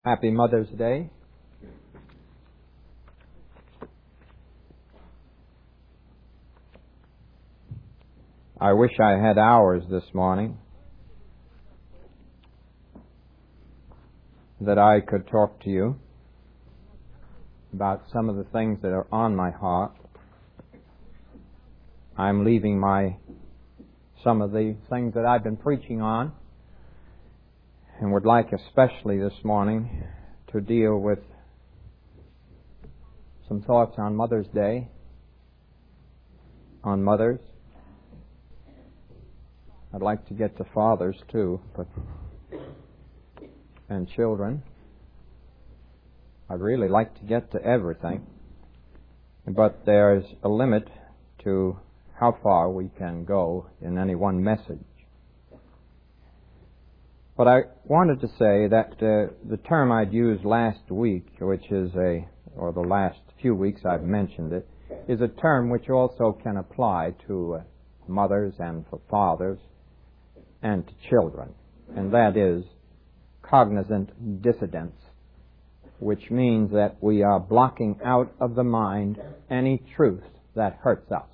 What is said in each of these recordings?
Happy Mother's Day. I wish I had hours this morning that I could talk to you about some of the things that are on my heart. I'm leaving some of the things that I've been preaching on, and would like especially this morning to deal with some thoughts on Mother's Day, on mothers. I'd like to get to fathers too, and children. I'd really like to get to everything, but there's a limit to how far we can go in any one message. But I wanted to say that the term I'd used last week, which is or the last few weeks I've mentioned it, is a term which also can apply to mothers and for fathers and to children, and that is cognizant dissidence, which means that we are blocking out of the mind any truth that hurts us.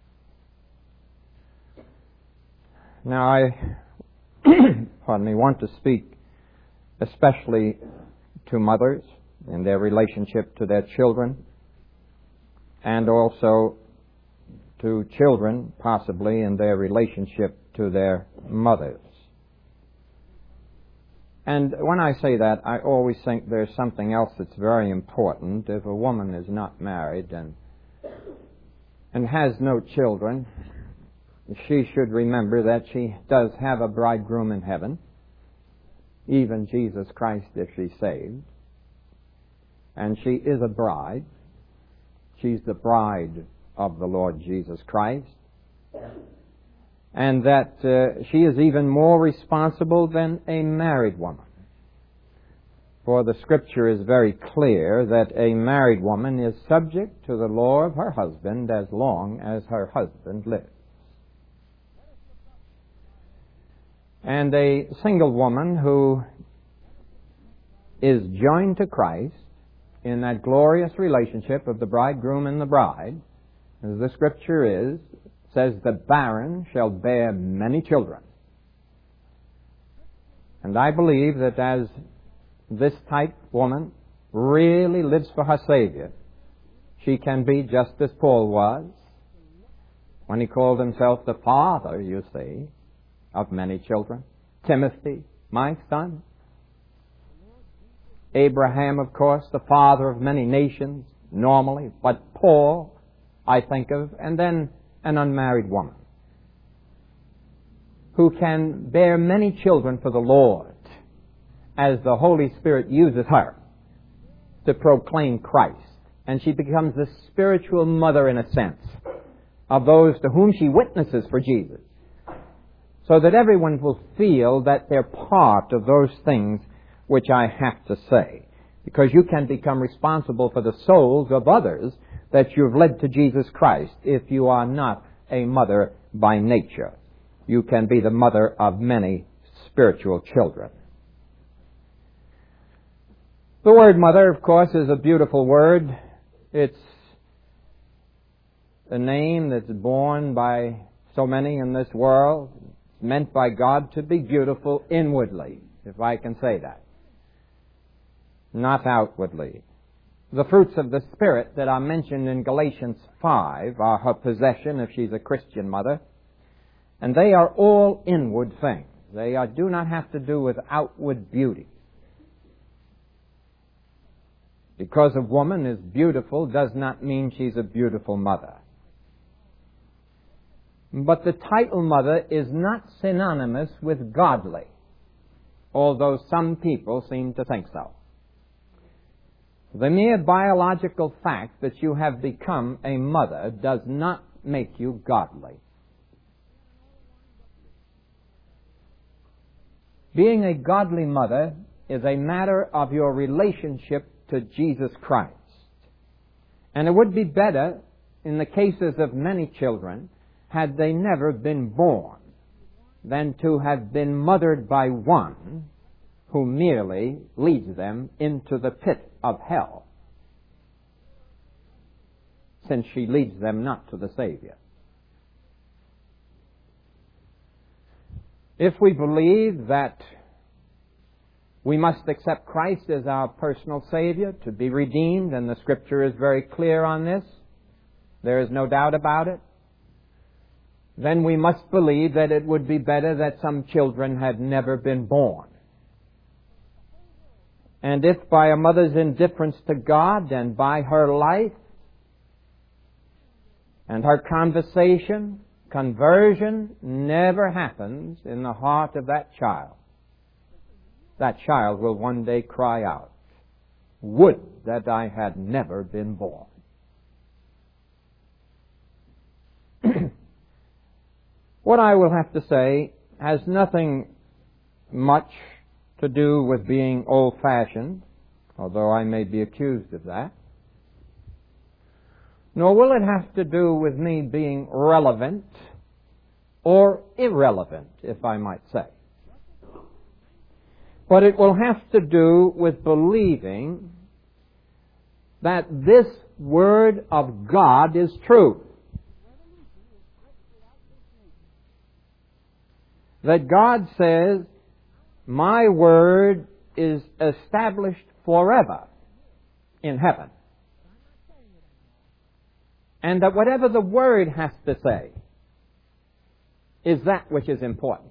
Now, I want to speak especially to mothers in their relationship to their children, and also to children, possibly, in their relationship to their mothers. And when I say that, I always think there's something else that's very important. If a woman is not married and has no children, she should remember that she does have a bridegroom in heaven, even Jesus Christ if she's saved. And she is a bride. She's the bride of the Lord Jesus Christ. And that she is even more responsible than a married woman. For the Scripture is very clear that a married woman is subject to the law of her husband as long as her husband lives. And a single woman who is joined to Christ in that glorious relationship of the bridegroom and the bride, as the Scripture says, the barren shall bear many children. And I believe that as this type woman really lives for her Savior, she can be just as Paul was when he called himself the father, you see, of many children. Timothy, my son. Abraham, of course, the father of many nations, normally, but Paul, I think of, and then an unmarried woman who can bear many children for the Lord as the Holy Spirit uses her to proclaim Christ. And she becomes the spiritual mother, in a sense, of those to whom she witnesses for Jesus, so that everyone will feel that they're part of those things which I have to say. Because you can become responsible for the souls of others that you've led to Jesus Christ if you are not a mother by nature. You can be the mother of many spiritual children. The word mother, of course, is a beautiful word. It's a name that's borne by so many in this world. It's meant by God to be beautiful inwardly, if I can say that, not outwardly. The fruits of the Spirit that are mentioned in Galatians 5 are her possession if she's a Christian mother, and they are all inward things. They do not have to do with outward beauty. Because a woman is beautiful does not mean she's a beautiful mother. But the title mother is not synonymous with godly, although some people seem to think so. The mere biological fact that you have become a mother does not make you godly. Being a godly mother is a matter of your relationship to Jesus Christ. And it would be better, in the cases of many children, had they never been born, than to have been mothered by one who merely leads them into the pit of hell, since she leads them not to the Savior. If we believe that we must accept Christ as our personal Savior to be redeemed, and the Scripture is very clear on this, there is no doubt about it, then we must believe that it would be better that some children had never been born. And if by a mother's indifference to God and by her life and her conversation, conversion never happens in the heart of that child will one day cry out, "Would that I had never been born." What I will have to say has nothing much to do with being old-fashioned, although I may be accused of that. Nor will it have to do with me being relevant or irrelevant, if I might say. But it will have to do with believing that this Word of God is true. That God says, "My Word is established forever in heaven." And that whatever the Word has to say is that which is important.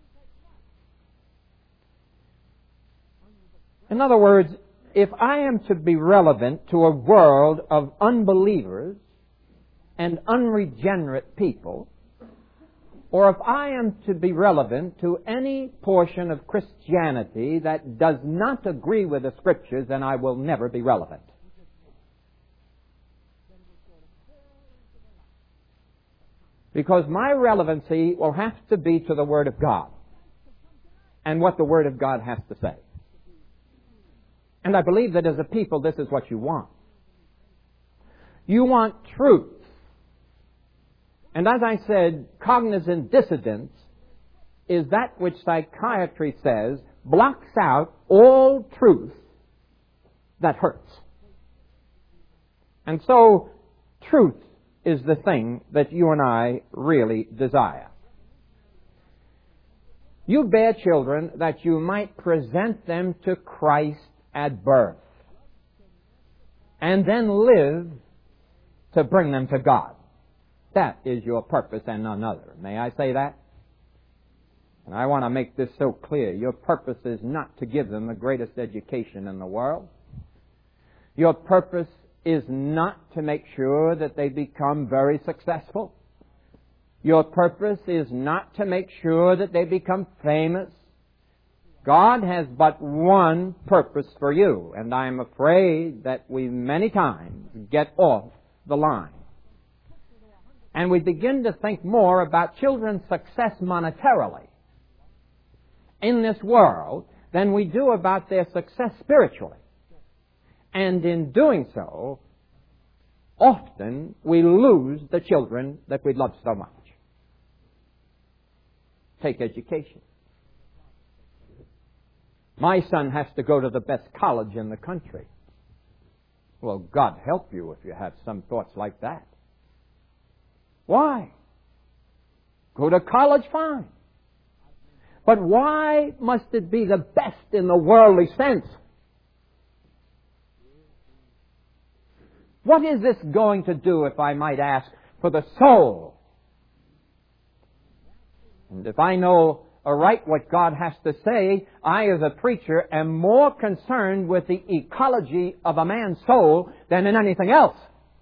In other words, if I am to be relevant to a world of unbelievers and unregenerate people, or if I am to be relevant to any portion of Christianity that does not agree with the Scriptures, then I will never be relevant. Because my relevancy will have to be to the Word of God and what the Word of God has to say. And I believe that as a people, this is what you want. You want truth. And as I said, cognizant dissonance is that which psychiatry says blocks out all truth that hurts. And so, truth is the thing that you and I really desire. You bear children that you might present them to Christ at birth, and then live to bring them to God. That is your purpose and none other. May I say that? And I want to make this so clear. Your purpose is not to give them the greatest education in the world. Your purpose is not to make sure that they become very successful. Your purpose is not to make sure that they become famous. God has but one purpose for you, and I'm afraid that we many times get off the line. And we begin to think more about children's success monetarily in this world than we do about their success spiritually. And in doing so, often we lose the children that we love so much. Take education. My son has to go to the best college in the country. Well, God help you if you have some thoughts like that. Why? Go to college, fine. But why must it be the best in the worldly sense? What is this going to do, if I might ask, for the soul? And if I know aright what God has to say, I as a preacher am more concerned with the ecology of a man's soul than in anything else.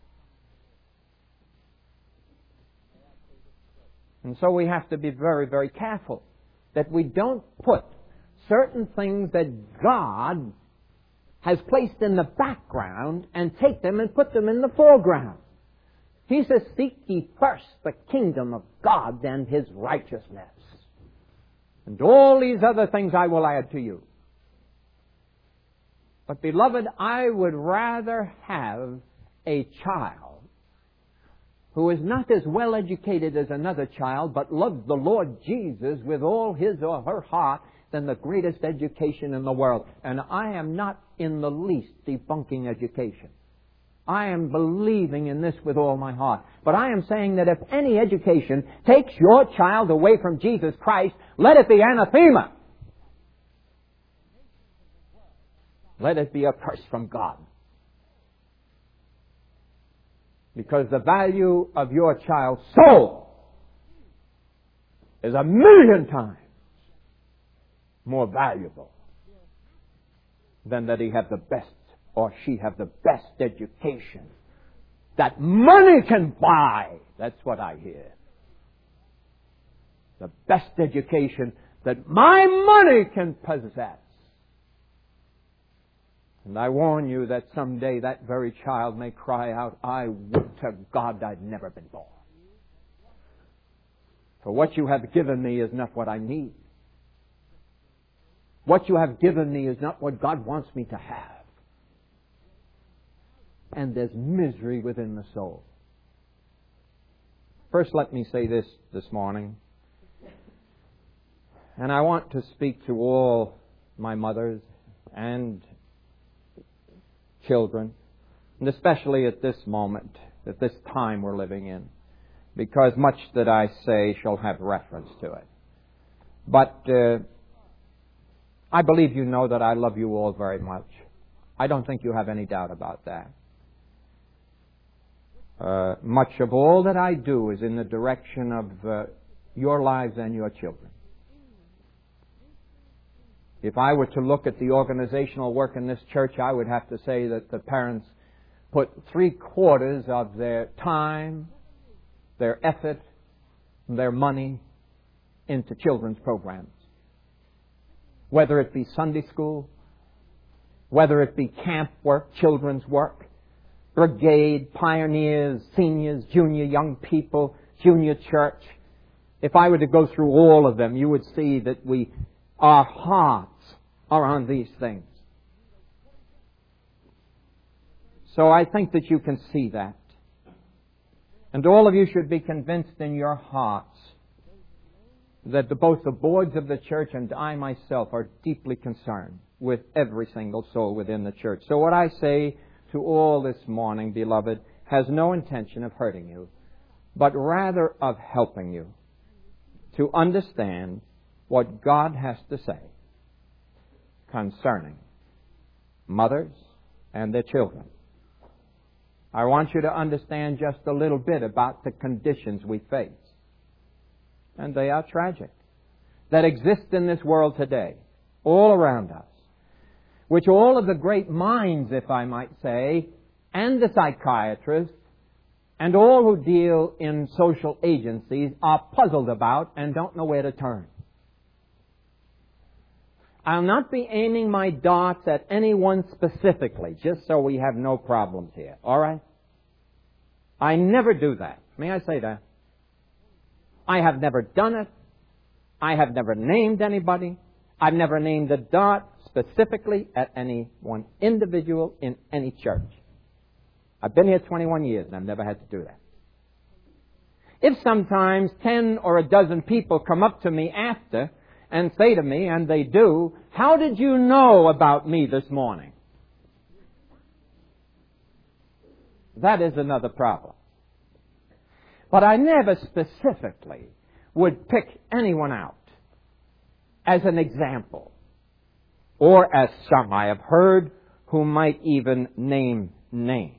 And so we have to be very, very careful that we don't put certain things that God has placed in the background and take them and put them in the foreground. He says, "Seek ye first the kingdom of God and His righteousness, and all these other things I will add to you." But beloved, I would rather have a child who is not as well educated as another child, but loves the Lord Jesus with all his or her heart, than the greatest education in the world. And I am not in the least debunking education. I am believing in this with all my heart. But I am saying that if any education takes your child away from Jesus Christ, let it be anathema. Let it be a curse from God. Because the value of your child's soul is 1,000,000 times more valuable than that he have the best or she have the best education that money can buy. That's what I hear. The best education that my money can possess. And I warn you that someday that very child may cry out, I would to God I'd never been born. For what you have given me is not what I need. What you have given me is not what God wants me to have. And there's misery within the soul. First, let me say this morning. And I want to speak to all my mothers and children, and especially at this moment, at this time we're living in, because much that I say shall have reference to it. But I believe you know that I love you all very much. I don't think you have any doubt about that. Much of all that I do is in the direction of your lives and your children. If I were to look at the organizational work in this church, I would have to say that the parents put 3/4 of their time, their effort, their money into children's programs. Whether it be Sunday school, whether it be camp work, children's work, brigade, pioneers, seniors, junior young people, junior church. If I were to go through all of them, you would see that our hearts are on these things. So I think that you can see that. And all of you should be convinced in your hearts that both the boards of the church and I myself are deeply concerned with every single soul within the church. So what I say to all this morning, beloved, has no intention of hurting you, but rather of helping you to understand what God has to say concerning mothers and their children. I want you to understand just a little bit about the conditions we face. And they are tragic. That exist in this world today, all around us, which all of the great minds, if I might say, and the psychiatrists, and all who deal in social agencies are puzzled about and don't know where to turn. I'll not be aiming my darts at anyone specifically, just so we have no problems here. All right? I never do that. May I say that? I have never done it. I have never named anybody. I've never named a dart specifically at any one individual in any church. I've been here 21 years and I've never had to do that. If sometimes 10 or a dozen people come up to me after and say to me, and they do, how did you know about me this morning? That is another problem. But I never specifically would pick anyone out as an example, or as some I have heard who might even name names.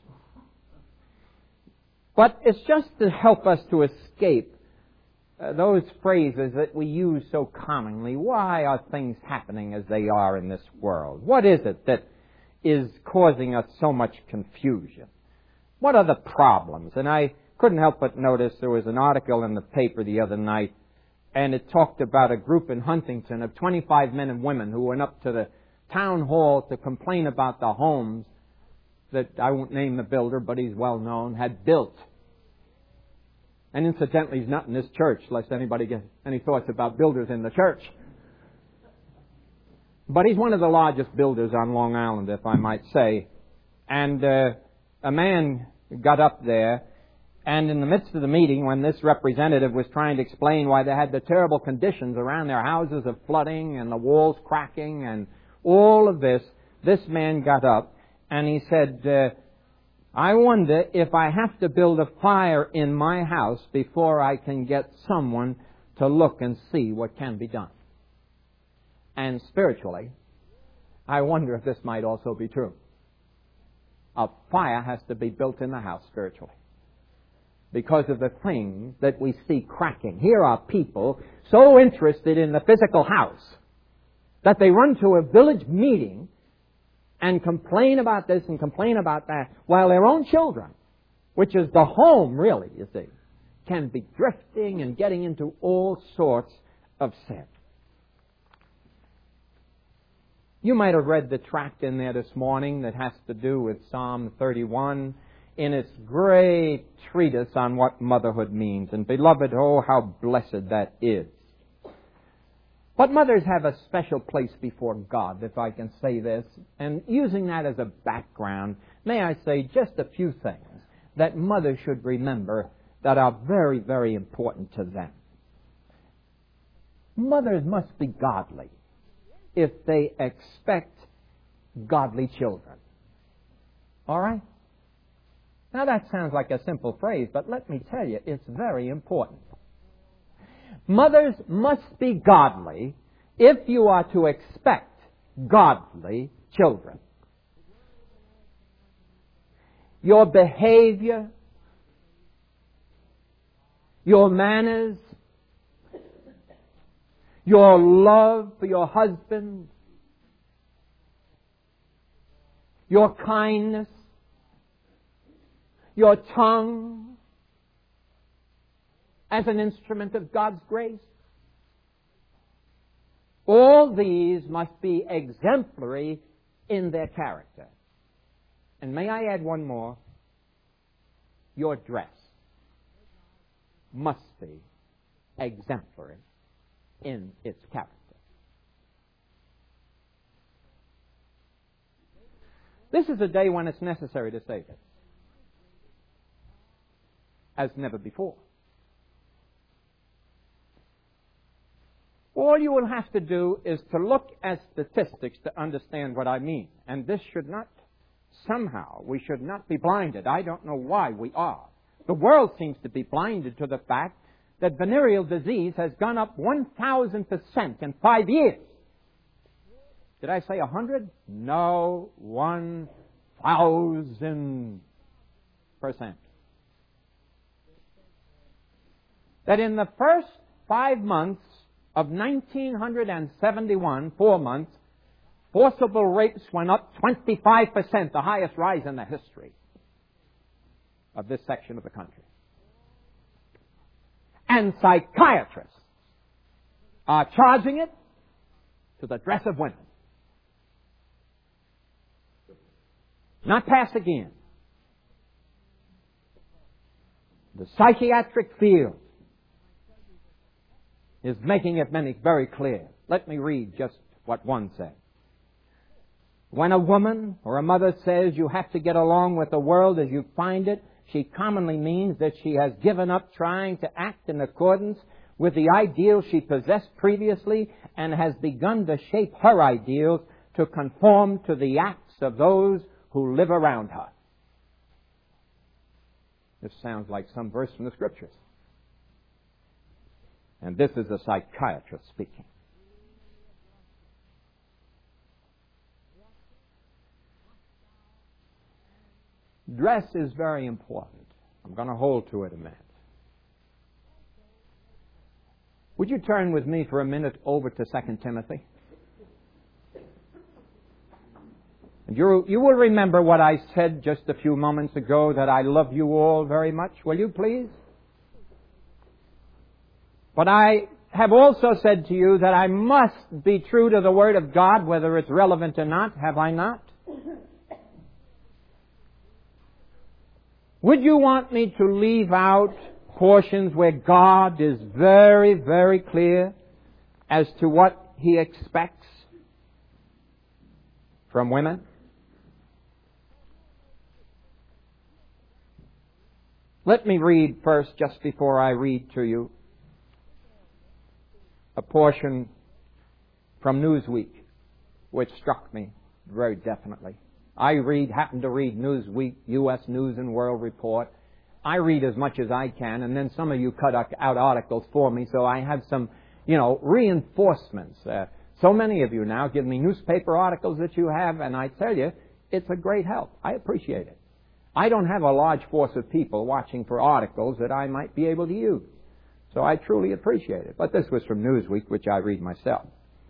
But it's just to help us to escape those phrases that we use so commonly. Why are things happening as they are in this world? What is it that is causing us so much confusion? What are the problems? And I couldn't help but notice there was an article in the paper the other night, and it talked about a group in Huntington of 25 men and women who went up to the town hall to complain about the homes that, I won't name the builder, but he's well known, had built. And incidentally, he's not in this church, lest anybody get any thoughts about builders in the church. But he's one of the largest builders on Long Island, if I might say. And a man got up there, And in the midst of the meeting, when this representative was trying to explain why they had the terrible conditions around their houses of flooding and the walls cracking and all of this man got up and he said, I wonder if I have to build a fire in my house before I can get someone to look and see what can be done. And spiritually, I wonder if this might also be true. A fire has to be built in the house spiritually, because of the things that we see cracking. Here are people so interested in the physical house that they run to a village meeting and complain about this and complain about that, while their own children, which is the home really, you see, can be drifting and getting into all sorts of sin. You might have read the tract in there this morning that has to do with Psalm 31 in its great treatise on what motherhood means. And beloved, oh, how blessed that is. But mothers have a special place before God, if I can say this. And using that as a background, may I say just a few things that mothers should remember that are very, very important to them. Mothers must be godly if they expect godly children. All right? Now that sounds like a simple phrase, but let me tell you, it's very important. Mothers must be godly if you are to expect godly children. Your behavior, your manners, your love for your husband, your kindness, your tongue as an instrument of God's grace. All these must be exemplary in their character. And may I add one more? Your dress must be exemplary in its character. This is a day when it's necessary to say this, as never before. All you will have to do is to look at statistics to understand what I mean. And this should not, somehow, we should not be blinded. I don't know why we are. The world seems to be blinded to the fact that venereal disease has gone up 1,000% in 5 years. Did I say 100? No, 1,000%. That in the first 5 months of 1971, 4 months, forcible rapes went up 25%, the highest rise in the history of this section of the country. And psychiatrists are charging it to the dress of women. Not pass again. The psychiatric field is making it very clear. Let me read just what one said. When a woman or a mother says you have to get along with the world as you find it, she commonly means that she has given up trying to act in accordance with the ideals she possessed previously and has begun to shape her ideals to conform to the acts of those who live around her. This sounds like some verse from the Scriptures. And this is a psychiatrist speaking. Dress is very important. I'm going to hold to it a minute. Would you turn with me for a minute over to 2 Timothy? And you will remember what I said just a few moments ago, that I love you all very much. Will you please? But I have also said to you that I must be true to the Word of God, whether it's relevant or not. Have I not? Would you want me to leave out portions where God is very, very clear as to what He expects from women? Let me read first, just before I read to you, a portion from Newsweek, which struck me very definitely. I happen to read Newsweek, U.S. News and World Report. I read as much as I can, and then some of you cut out articles for me, so I have some, reinforcements. So many of you now give me newspaper articles that you have, and I tell you, it's a great help. I appreciate it. I don't have a large force of people watching for articles that I might be able to use. So I truly appreciate it. But this was from Newsweek, which I read myself.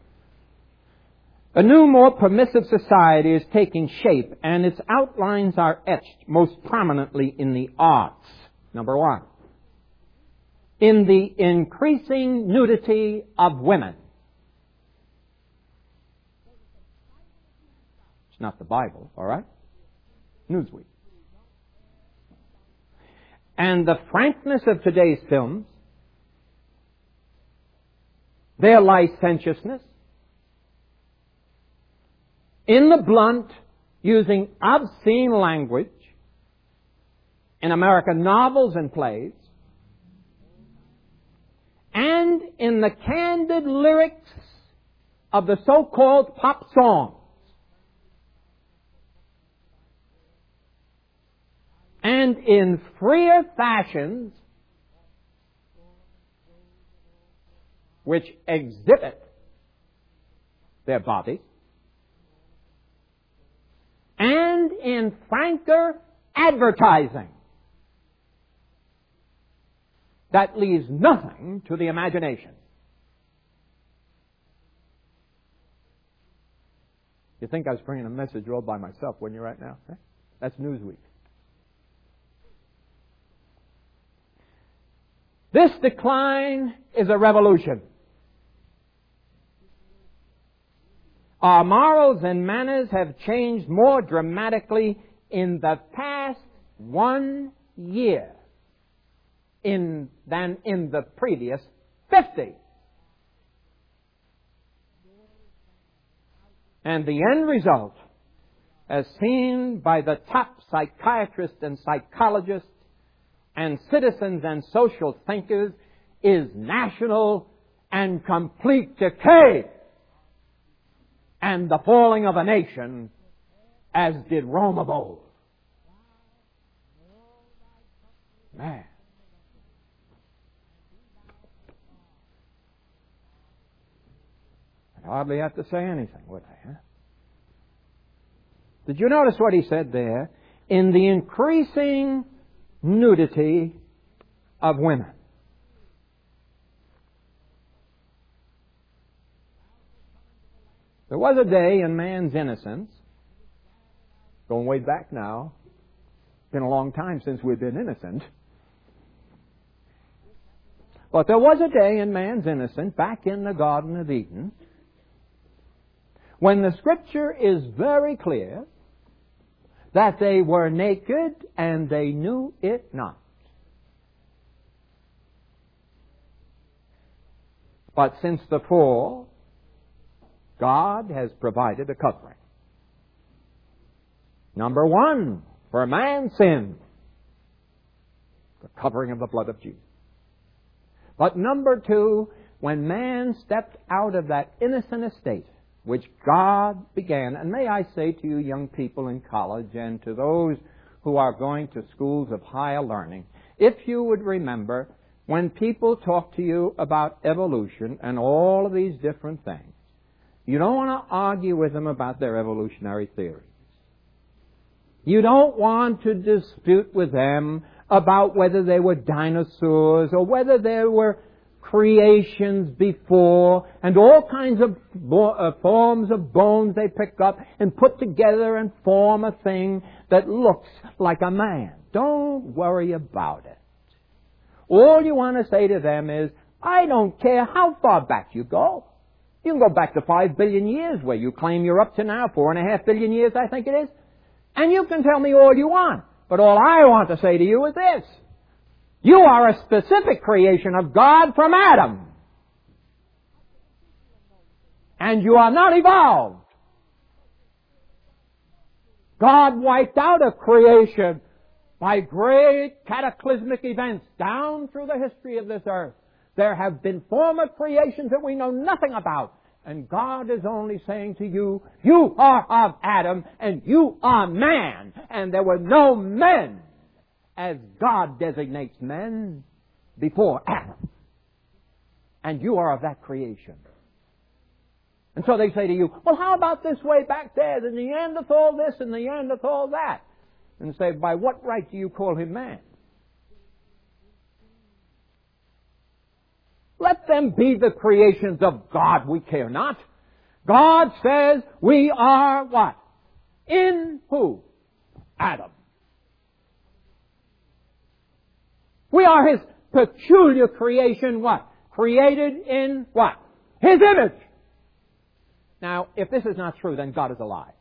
A new, more permissive society is taking shape, and its outlines are etched most prominently in the arts. Number one, in the increasing nudity of women. It's not the Bible, all right? Newsweek. And the frankness of today's films, their licentiousness, in the blunt, using obscene language in American novels and plays, and in the candid lyrics of the so-called pop songs, and in freer fashions which exhibit their bodies, and in franker advertising that leaves nothing to the imagination. You think I was bringing a message all by myself, wouldn't you, right now? That's Newsweek. This decline is a revolution. Our morals and manners have changed more dramatically in the past 1 year than in the previous 50. And the end result, as seen by the top psychiatrists and psychologists and citizens and social thinkers, is national and complete decay and the falling of a nation, as did Rome of old. Man. I'd hardly have to say anything, would I? Huh? Did you notice what he said there? In the increasing nudity of women. There was a day in man's innocence, going way back now, been a long time since we've been innocent, but there was a day in man's innocence, back in the Garden of Eden, when the Scripture is very clear that they were naked and they knew it not. But since the fall, God has provided a covering. Number one, for man's sin, the covering of the blood of Jesus. But number two, when man stepped out of that innocent estate which God began, and may I say to you young people in college and to those who are going to schools of higher learning, if you would remember, when people talk to you about evolution and all of these different things, you don't want to argue with them about their evolutionary theories. You don't want to dispute with them about whether they were dinosaurs or whether there were creations before and all kinds of forms of bones they pick up and put together and form a thing that looks like a man. Don't worry about it. All you want to say to them is, I don't care how far back you go. You can go back to 5 billion years where you claim you're up to now, 4.5 billion years I think it is, and you can tell me all you want. But all I want to say to you is this. You are a specific creation of God from Adam. And you are not evolved. God wiped out a creation by great cataclysmic events down through the history of this earth. There have been former creations that we know nothing about. And God is only saying to you, you are of Adam and you are man. And there were no men as God designates men before Adam. And you are of that creation. And so they say to you, well, how about this way back there? The Neanderthal this and the Neanderthal that. And say, by what right do you call him man? Let them be the creations of God. We care not. God says we are what? In who? Adam. We are His peculiar creation, what? Created in what? His image. Now, if this is not true, then God is a lie.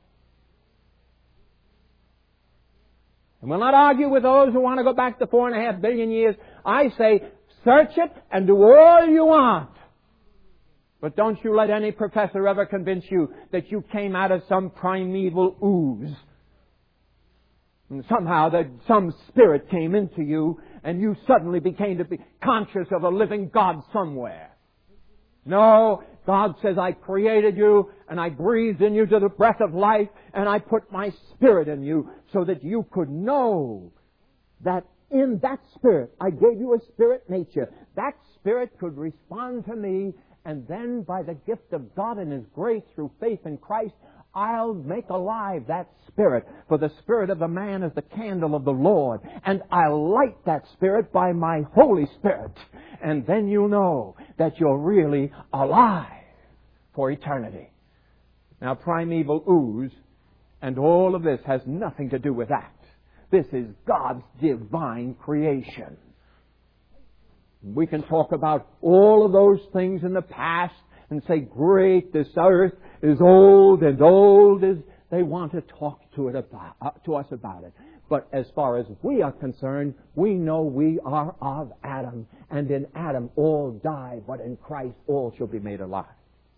And we'll not argue with those who want to go back to 4.5 billion years. I say, search it and do all you want. But don't you let any professor ever convince you that you came out of some primeval ooze. And somehow that some spirit came into you and you suddenly became to be conscious of a living God somewhere. No, God says, I created you and I breathed in you to the breath of life and I put my spirit in you so that you could know that in that spirit, I gave you a spirit nature. That spirit could respond to me, and then by the gift of God and His grace through faith in Christ, I'll make alive that spirit. For the spirit of the man is the candle of the Lord. And I'll light that spirit by my Holy Spirit. And then you'll know that you're really alive for eternity. Now, primeval ooze and all of this has nothing to do with that. This is God's divine creation. We can talk about all of those things in the past and say, great, this earth is old and old as they want to talk to us about it. But as far as we are concerned, we know we are of Adam. And in Adam all die, but in Christ all shall be made alive.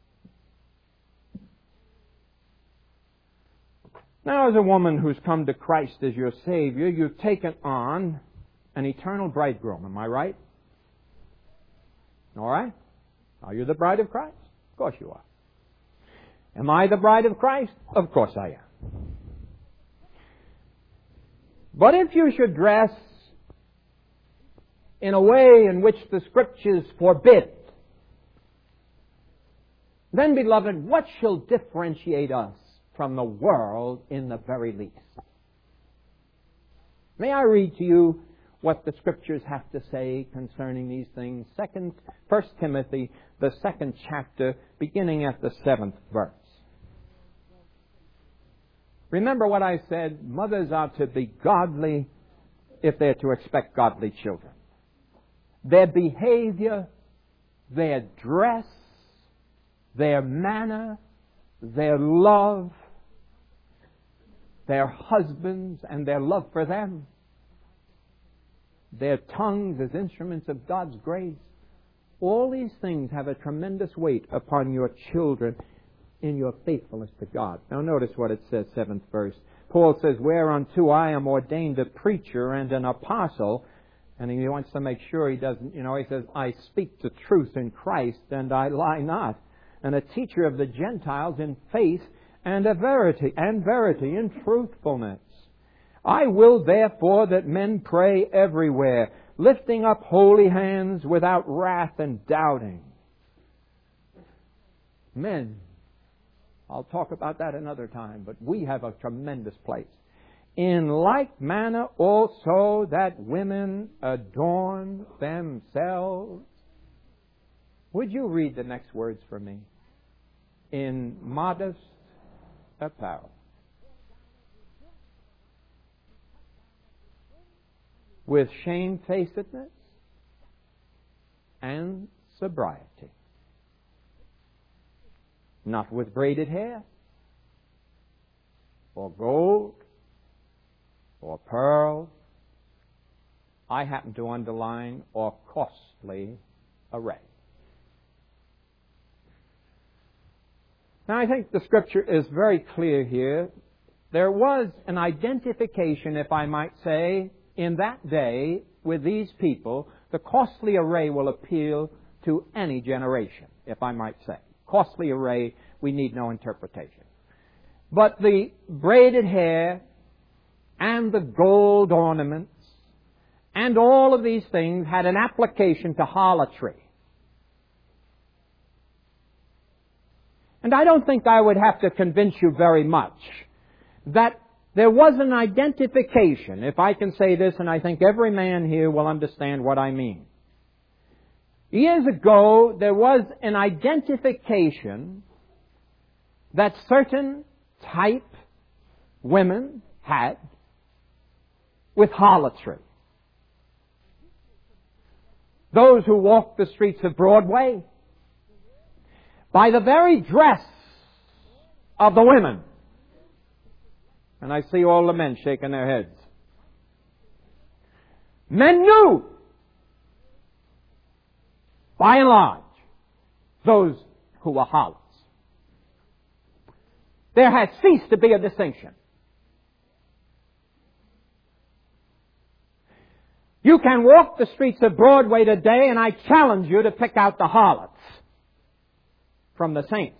Now, as a woman who's come to Christ as your Savior, you've taken on an eternal bridegroom. Am I right? All right? Are you the bride of Christ? Of course you are. Am I the bride of Christ? Of course I am. But if you should dress in a way in which the Scriptures forbid, then, beloved, what shall differentiate us from the world in the very least? May I read to you what the Scriptures have to say concerning these things? 1 Timothy, the 2nd chapter, beginning at the 7th verse. Remember what I said, mothers are to be godly if they're to expect godly children. Their behavior, their dress, their manner, their love, their husbands and their love for them, their tongues as instruments of God's grace, all these things have a tremendous weight upon your children in your faithfulness to God. Now notice what it says, 7th verse. Paul says, whereunto I am ordained a preacher and an apostle. And he wants to make sure he doesn't, he says, I speak the truth in Christ and I lie not. And a teacher of the Gentiles in faith and verity, in truthfulness. I will therefore that men pray everywhere, lifting up holy hands without wrath and doubting. Men, I'll talk about that another time, but we have a tremendous place. In like manner also that women adorn themselves. Would you read the next words for me? In modest apparel. With shamefacedness and sobriety. Not with braided hair, or gold, or pearls. I happen to underline, or costly array. Now, I think the Scripture is very clear here. There was an identification, if I might say, in that day, with these people, the costly array will appeal to any generation, if I might say. Costly array, we need no interpretation. But the braided hair and the gold ornaments and all of these things had an application to harlotry. And I don't think I would have to convince you very much that there was an identification, if I can say this, and I think every man here will understand what I mean. Years ago, there was an identification that certain type women had with harlotry. Those who walked the streets of Broadway, by the very dress of the women. And I see all the men shaking their heads. Men knew, by and large, those who were harlots. There had ceased to be a distinction. You can walk the streets of Broadway today, and I challenge you to pick out the harlots from the saints.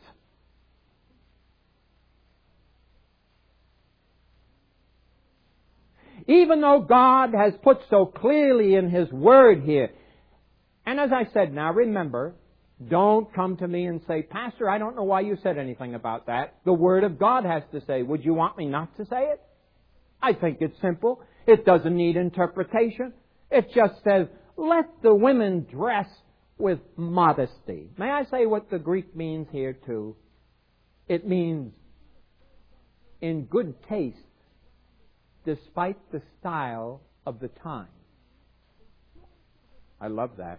Even though God has put so clearly in His Word here, and as I said, now remember, don't come to me and say, Pastor, I don't know why you said anything about that. The Word of God has to say. Would you want me not to say it? I think it's simple. It doesn't need interpretation. It just says, let the women dress with modesty. May I say what the Greek means here too? It means in good taste, despite the style of the time. I love that.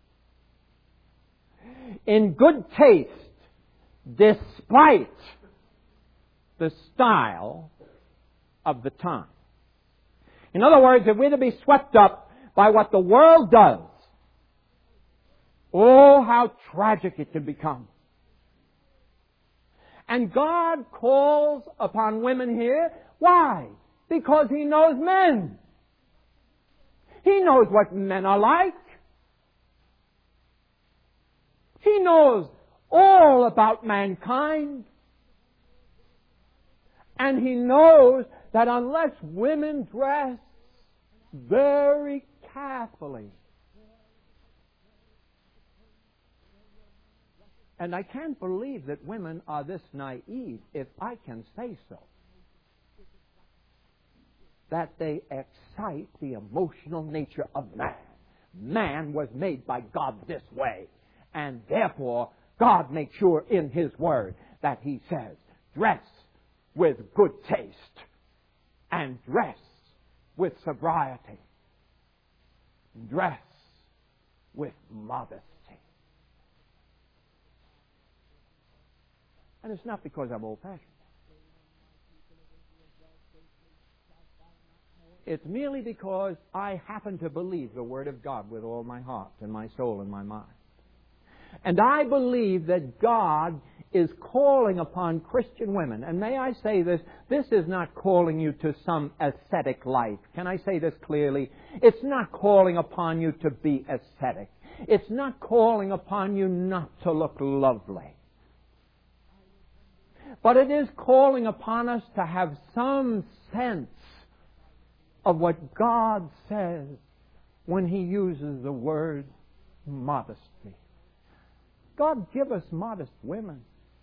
In good taste, despite the style of the time. In other words, if we're to be swept up by what the world does, oh, how tragic it can become. And God calls upon women here. Why? Because He knows men. He knows what men are like. He knows all about mankind. And He knows that unless women dress very carefully, and I can't believe that women are this naive, if I can say so, that they excite the emotional nature of man. Man was made by God this way, and therefore God makes sure in His Word that He says, dress with good taste and dress with sobriety. Dress with modesty. And it's not because I'm old-fashioned. It's merely because I happen to believe the Word of God with all my heart and my soul and my mind. And I believe that God is calling upon Christian women. And may I say this, this is not calling you to some ascetic life. Can I say this clearly? It's not calling upon you to be ascetic. It's not calling upon you not to look lovely. But it is calling upon us to have some sense of what God says when He uses the word modesty. God give us modest women.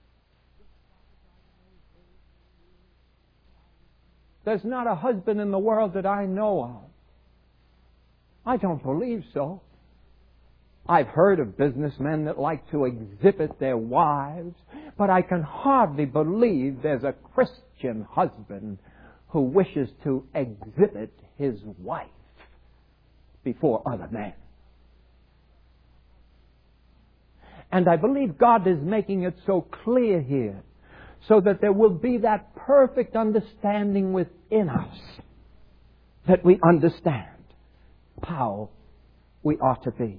There's not a husband in the world that I know of. I don't believe so. I've heard of businessmen that like to exhibit their wives, but I can hardly believe there's a Christian husband who wishes to exhibit his wife before other men. And I believe God is making it so clear here so that there will be that perfect understanding within us that we understand how we ought to be.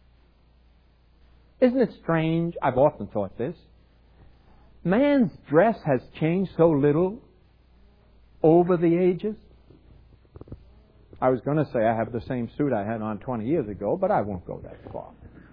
Isn't it strange? I've often thought this. Man's dress has changed so little over the ages. I was going to say I have the same suit I had on 20 years ago, but I won't go that far.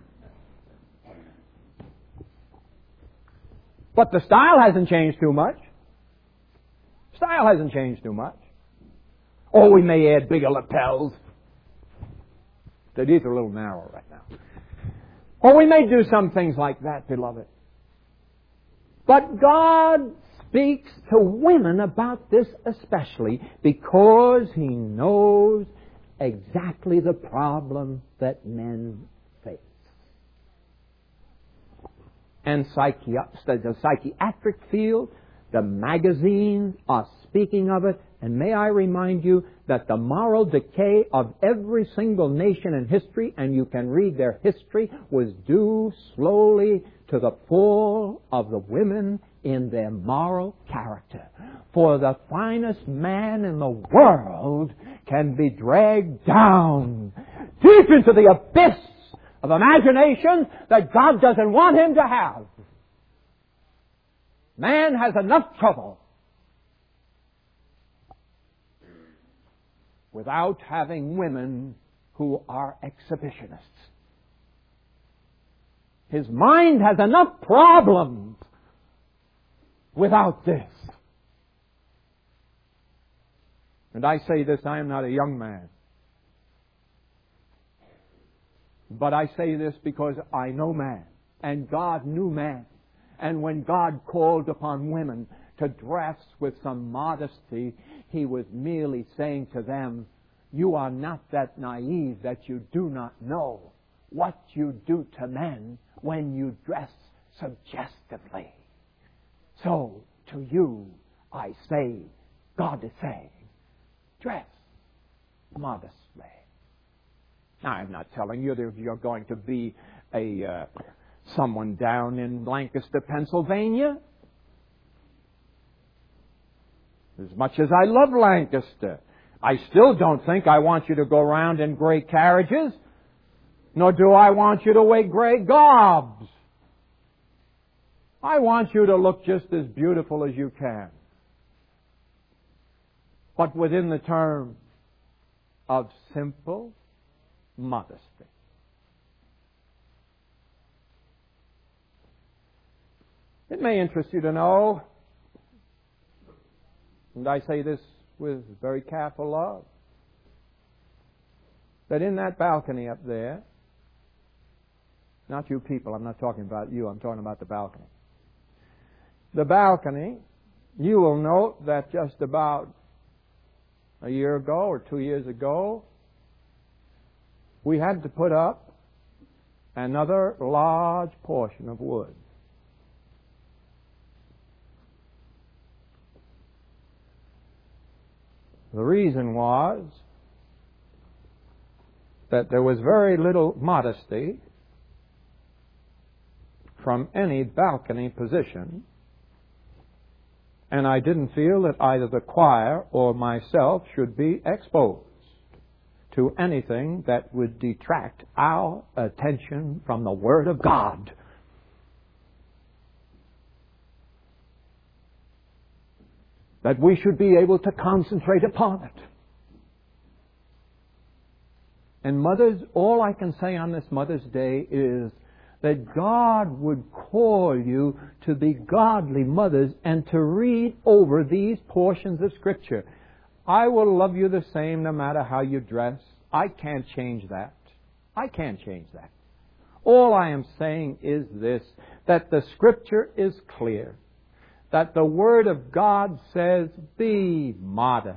But the style hasn't changed too much. Style hasn't changed too much. Oh, we may add bigger lapels. These are a little narrow right now. Or we may do some things like that, beloved. But God speaks to women about this especially because He knows exactly the problem that men face. And the psychiatric field, the magazines are speaking of it. And may I remind you that the moral decay of every single nation in history, and you can read their history, was due slowly to the fall of the women in their moral character. For the finest man in the world can be dragged down deep into the abyss of imagination that God doesn't want him to have. Man has enough trouble without having women who are exhibitionists. His mind has enough problems without this. And I say this, I am not a young man. But I say this because I know man, and God knew man. And when God called upon women to dress with some modesty, He was merely saying to them, you are not that naive that you do not know what you do to men when you dress suggestively. So, to you, I say, God is saying, dress modestly. Now, I'm not telling you that you're going to be someone down in Lancaster, Pennsylvania. As much as I love Lancaster, I still don't think I want you to go around in gray carriages, nor do I want you to wear gray garbs. I want you to look just as beautiful as you can, but within the terms of simple modesty. It may interest you to know, and I say this with very careful love, that in that balcony up there, not you people, I'm not talking about you, I'm talking about the balcony. The balcony, you will note that just about a year ago or 2 years ago, we had to put up another large portion of wood. The reason was that there was very little modesty from any balcony position, and I didn't feel that either the choir or myself should be exposed to anything that would detract our attention from the Word of God. That we should be able to concentrate upon it. And mothers, all I can say on this Mother's Day is that God would call you to be godly mothers and to read over these portions of Scripture. I will love you the same no matter how you dress. I can't change that. I can't change that. All I am saying is this, that the Scripture is clear. That the Word of God says, be modest.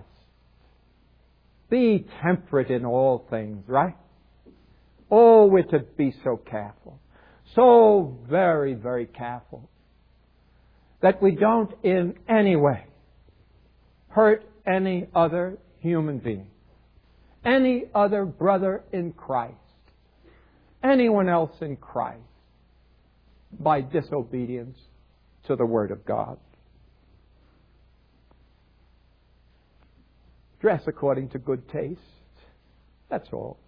Be temperate in all things, right? Oh, we're to be so careful. So very, very careful. That we don't in any way hurt any other human being. Any other brother in Christ. Anyone else in Christ. By disobedience to the Word of God. Dress according to good taste. That's all.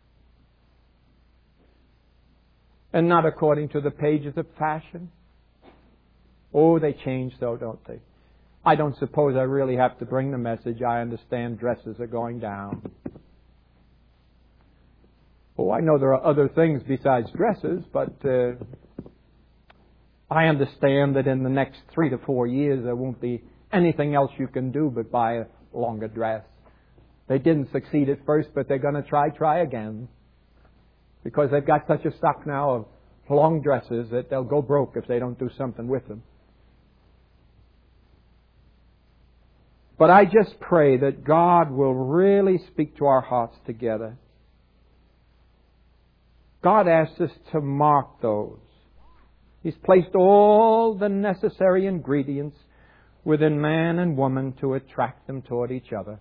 And not according to the pages of fashion. Oh, they change though, don't they? I don't suppose I really have to bring the message. I understand dresses are going down. Oh, I know there are other things besides dresses, but I understand that in the next 3 to 4 years there won't be anything else you can do but buy a longer dress. They didn't succeed at first, but they're going to try again. Because they've got such a stock now of long dresses that they'll go broke if they don't do something with them. But I just pray that God will really speak to our hearts together. God asks us to mark those. He's placed all the necessary ingredients within man and woman to attract them toward each other.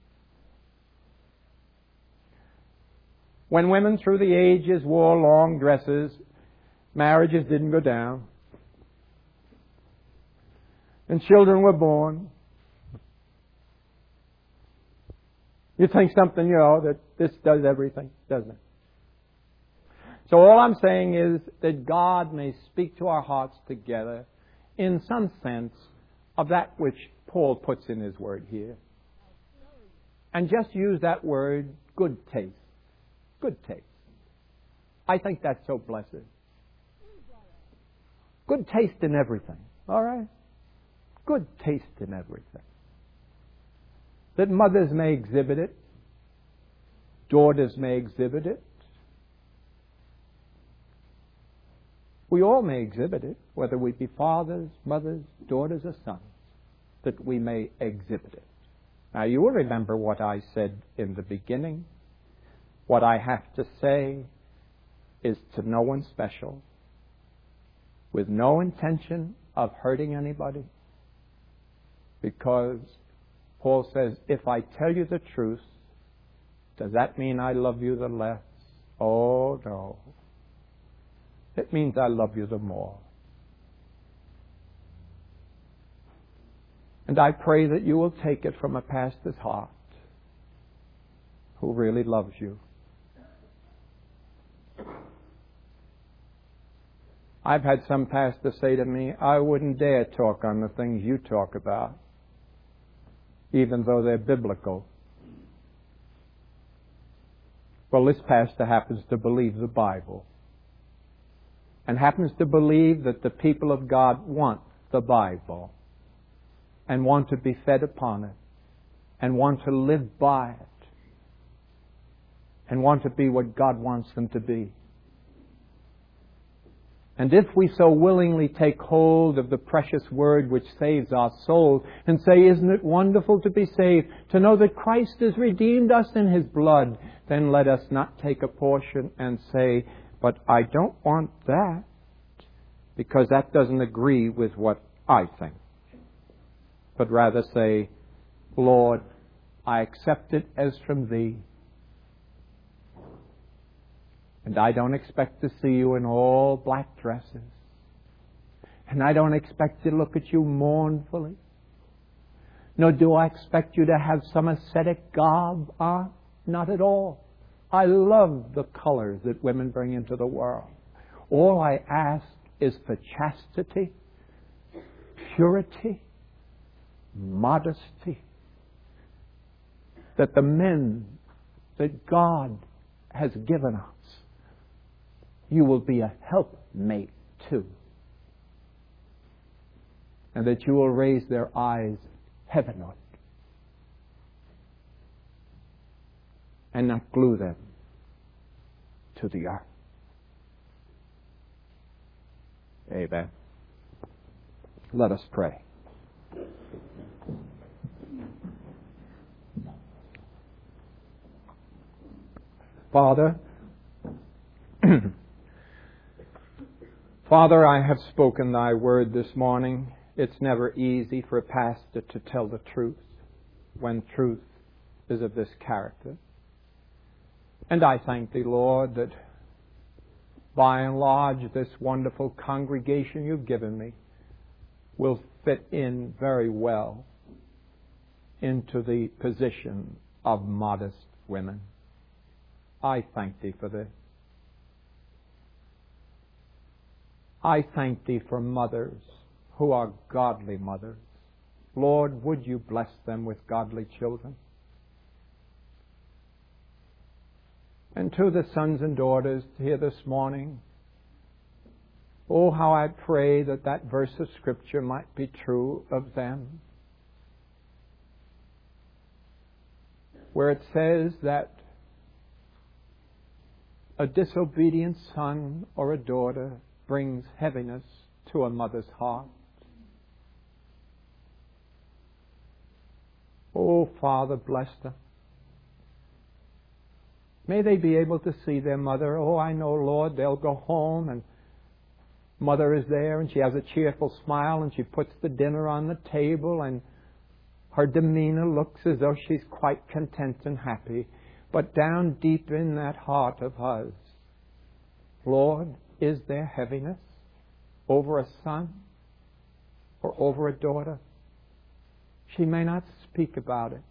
When women through the ages wore long dresses, marriages didn't go down. And children were born. You think something, that this does everything, doesn't it? So all I'm saying is that God may speak to our hearts together in some sense of that which Paul puts in his word here. And just use that word, good taste. Good taste. I think that's so blessed. Good taste in everything. All right? Good taste in everything. That mothers may exhibit it. Daughters may exhibit it. We all may exhibit it, whether we be fathers, mothers, daughters, or sons, that we may exhibit it. Now, you will remember what I said in the beginning. What I have to say is to no one special, with no intention of hurting anybody, because Paul says, if I tell you the truth, does that mean I love you the less? Oh, no. It means I love you the more. And I pray that you will take it from a pastor's heart who really loves you. I've had some pastors say to me, I wouldn't dare talk on the things you talk about, even though they're biblical. Well, this pastor happens to believe the Bible, and happens to believe that the people of God want the Bible, and want to be fed upon it, and want to live by it, and want to be what God wants them to be. And if we so willingly take hold of the precious word which saves our soul and say, isn't it wonderful to be saved, to know that Christ has redeemed us in His blood, then let us not take a portion and say, but I don't want that, because that doesn't agree with what I think. But rather say, Lord, I accept it as from Thee. And I don't expect to see you in all black dresses. And I don't expect to look at you mournfully. Nor do I expect you to have some ascetic garb on. Not at all. I love the colors that women bring into the world. All I ask is for chastity, purity, modesty. That the men that God has given us, you will be a helpmate to. And that you will raise their eyes heavenward. And not glue them to the earth. Amen. Let us pray. Father, Father, I have spoken Thy word this morning. It's never easy for a pastor to tell the truth when truth is of this character. And I thank Thee, Lord, that by and large this wonderful congregation You've given me will fit in very well into the position of modest women. I thank Thee for this. I thank Thee for mothers who are godly mothers. Lord, would You bless them with godly children? And to the sons and daughters here this morning, oh, how I pray that that verse of Scripture might be true of them, where it says that a disobedient son or a daughter brings heaviness to a mother's heart. Oh, Father, bless them. May they be able to see their mother. Oh, I know, Lord, they'll go home and mother is there and she has a cheerful smile and she puts the dinner on the table and her demeanor looks as though she's quite content and happy. But down deep in that heart of hers, Lord, is there heaviness over a son or over a daughter? She may not speak about it.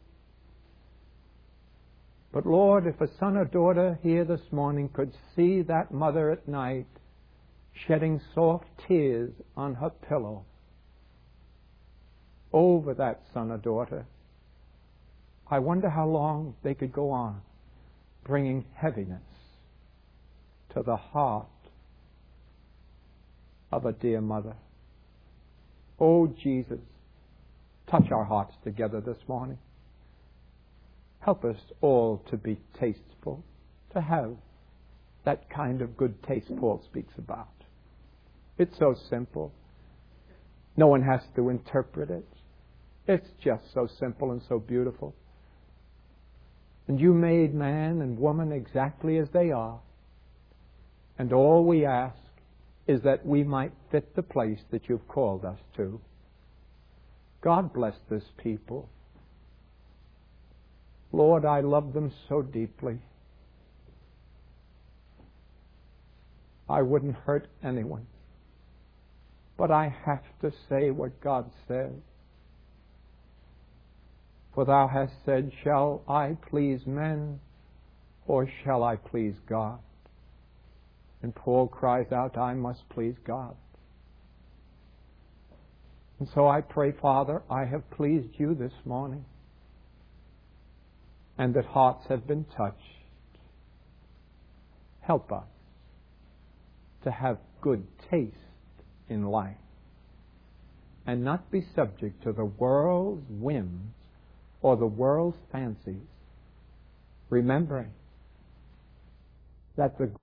But Lord, if a son or daughter here this morning could see that mother at night shedding soft tears on her pillow over that son or daughter, I wonder how long they could go on bringing heaviness to the heart of a dear mother. Oh, Jesus, touch our hearts together this morning. Help us all to be tasteful, to have that kind of good taste Paul speaks about. It's so simple. No one has to interpret it. It's just so simple and so beautiful. And you made man and woman exactly as they are. And all we ask is that we might fit the place that you've called us to. God bless this people. Lord, I love them so deeply. I wouldn't hurt anyone. But I have to say what God says. For thou hast said, shall I please men, or shall I please God? And Paul cries out, I must please God. And so I pray, Father, I have pleased you this morning, and that hearts have been touched. Help us to have good taste in life and not be subject to the world's whims or the world's fancies, remembering that the